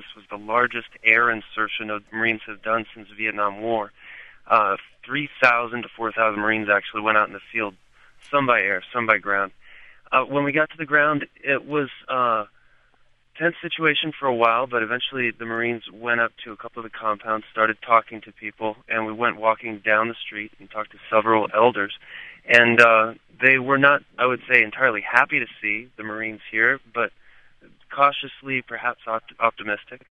was the largest air insertion of Marines have done since the Vietnam War. 3,000 to 4,000 Marines actually went out in the field, some by air, some by ground. When we got to the ground, it was a tense situation for a while, but eventually the Marines went up to a couple of the compounds, started talking to people, and we went walking down the street and talked to several elders. And they were not, I would say, entirely happy to see the Marines here, but cautiously, perhaps optimistic.